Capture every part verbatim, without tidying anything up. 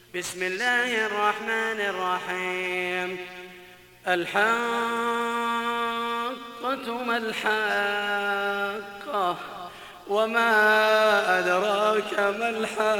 بسم الله الرحمن الرحيم. الحاقة ما الحاقة وما أدراك ما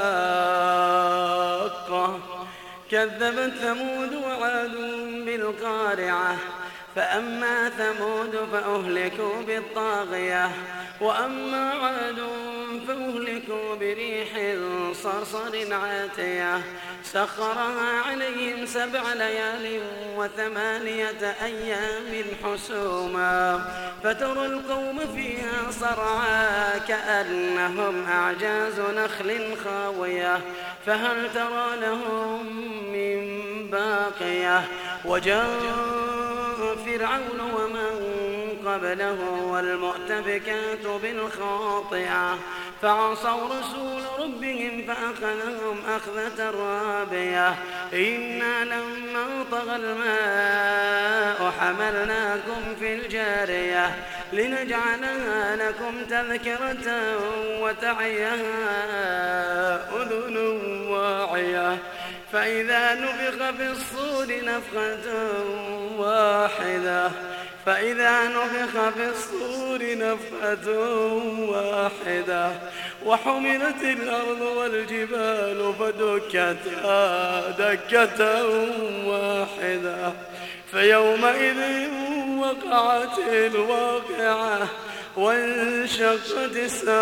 الحاقة. كذبت ثمود وعاد بالقارعة. فأما ثمود فأهلكوا بالطاغية وأما عاد فأهلكوا بريح صرصر عاتية سخرها عليهم سبع ليال وثمانية أيام حسوما فترى القوم فيها صرعا كأنهم أعجاز نخل خاوية فهل ترى لهم من باقية. وجاء فرعون ومن قبله والمؤتفكات بالخاطئة فعصوا رسول ربهم فأخذهم أخذة رابية. إنا لما طغى الماء حملناكم في الجارية لنجعلها لكم تذكرة وتعيها أذن واعية. فإذا نفخ في الصور نفخة واحدة فإذا نفخ في الصور نفخة واحدة وحملت الأرض والجبال فدكتا دكة واحدة فيومئذ وقعت الواقعة وانشقت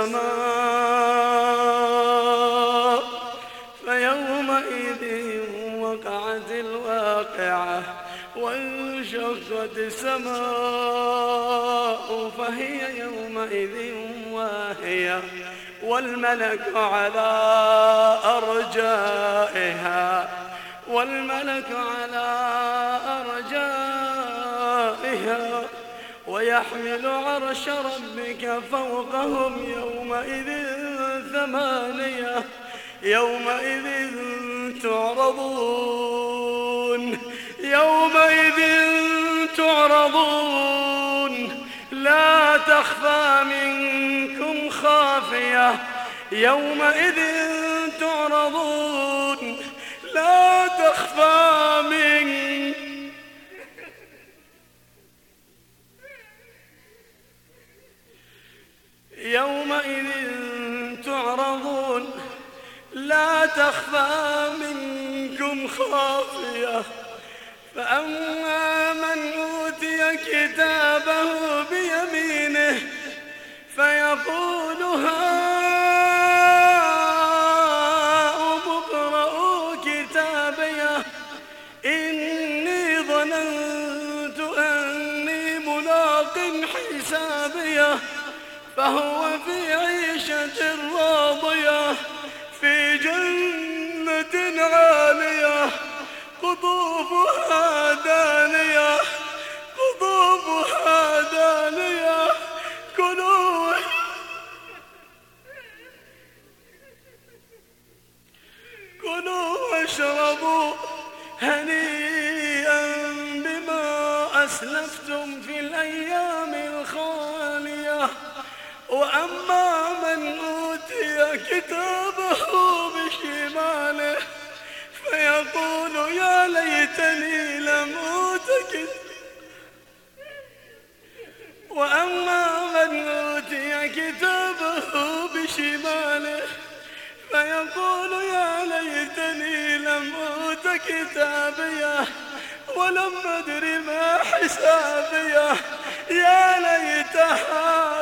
السماء فيومئذ وقعت الواقعة وانشقت السماء فهي يومئذ واهية والملك على أرجائها والملك على أرجائها ويحمل عرش ربك فوقهم يومئذ ثمانية يومئذ تعرضون يومئذ تعرضون لا تخفى منكم خافية يومئذ تعرضون لا تخفى منكم يومئذ تعرضون لا تخفى منكم خافية. فأما من أوتي كتابه بيمينه فيقول هاؤم اقرءوا كتابيه إني ظننت أني ملاق حسابيه فهو في عيشة راضية في جنة عالية قطوفها دانية قطوفها دانية كلوا كلوا واشربوا هنيئا بما أسلفتم في الأيام الخالية. وأما من أوتي كتابه بشماله فيقول يا ليتني لم أوت كتابيه وأما من أوتي كتابه بشماله فيقول يا ليتني لم أوت كتابيه ولم أدر ما حسابيه يا ليتها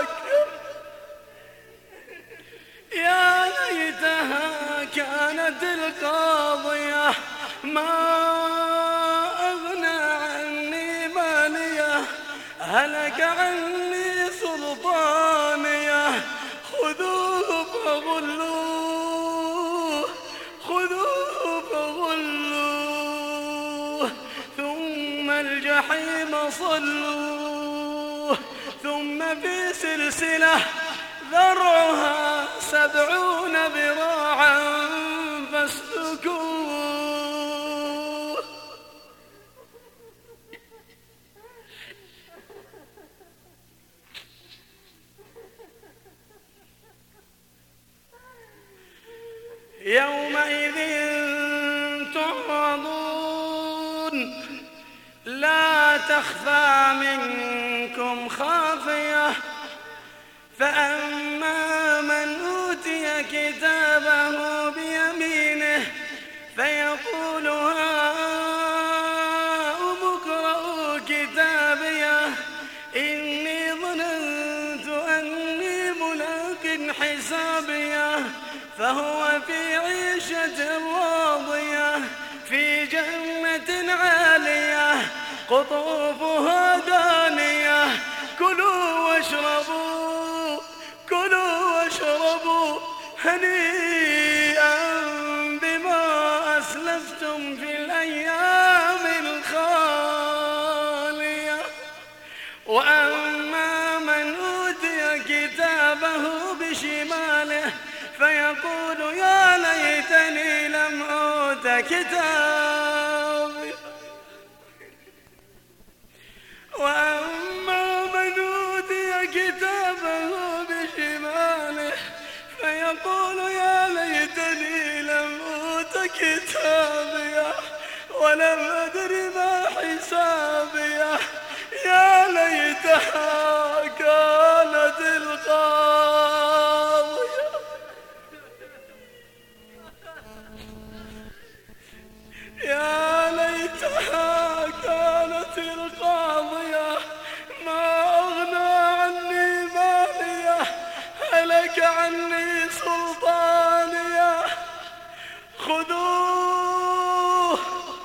يا ليتها كانت القاضية ما أغنى عني مالية هلك عني سلطانية خذوه فغلوه خذوه فغلوه ثم الجحيم صلوه ثم في سلسلة ذرعها سبعون ذراعا فاسلكوه يومئذ لا تخفى منكم خافية. فأما من أوتي كتابه بيمينه فيقول هاؤم اقرءوا كتابيه إني ظننت أني ملاق حسابيه فهو في عيشة راضية في جنة عالية قطوفها دانية. كلوا واشربوا كلوا واشربوا هنيئا بما أسلفتم في الأيام الخالية. وأما من أوتي كتابه بشماله فيقول يا ليتني لم أوت كتابي. وأما من أوتي كتابه بشماله فيقول يا ليتني لم أوت كتابيه ولم أدر ما حسابيه يا ليتها كانت القاضية. يا ليتها كانت القاضية ما أغنى عني مالية هلك عني سلطانية. خذوه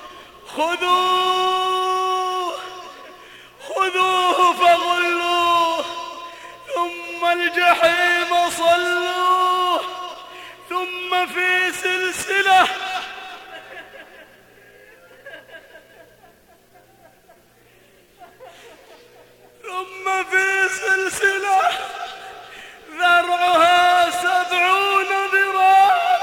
خذوه خذوه فغلوه ثم الجحيم صلوه ثم في سلسلة ثم في سلسلة ذرعها سبعون ذراعا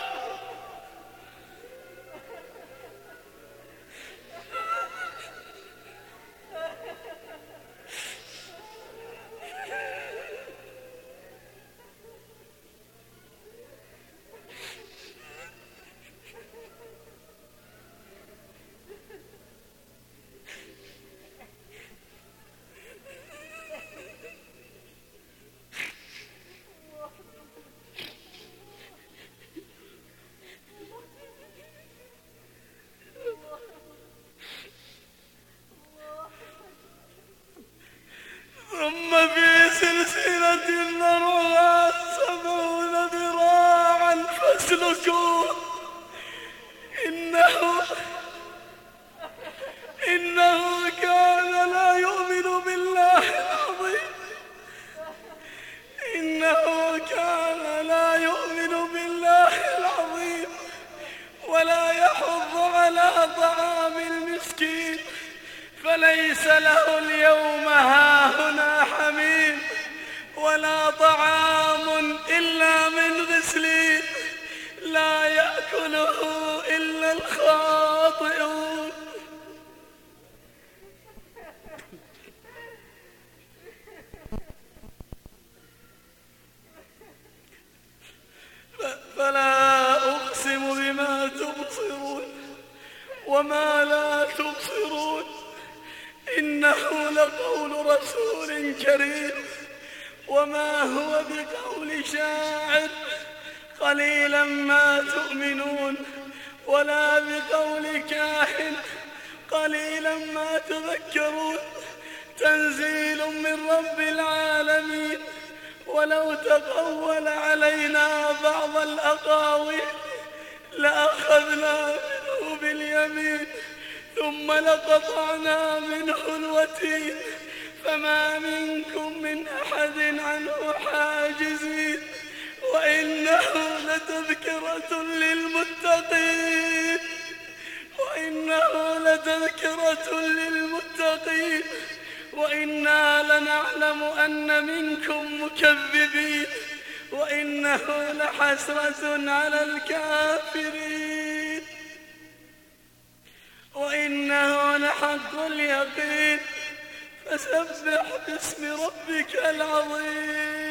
ثم في سلسلة ذرعها سبعون ذراعا فاسلكوه إنه إنه كان لا يؤمن بالله العظيم إنه كان لا يؤمن بالله العظيم ولا يحض على طعام المسكين فليس له اليوم هاهنا حميم ولا طعام إلا من غسلين لا يأكله إلا الخاطئون. فلا أقسم بما تبصرون وما لا تبصرون إنه لقول رسول كريم وما هو بقول شاعر قليلا ما تؤمنون ولا بقول كاهن قليلا ما تذكرون. تنزيل من رب العالمين. ولو تقول علينا بعض الأقاويل لأخذنا منه باليمين ثم لقطعنا منه الوتين فما منكم من أحد عنه حاجزين. وإنه لتذكرة للمتقين وإنه لتذكرة للمتقين وإنا لنعلم أن منكم مكذبين وإنه لحسرة على الكافرين وإنه لحق اليقين. فسبح باسم ربك العظيم.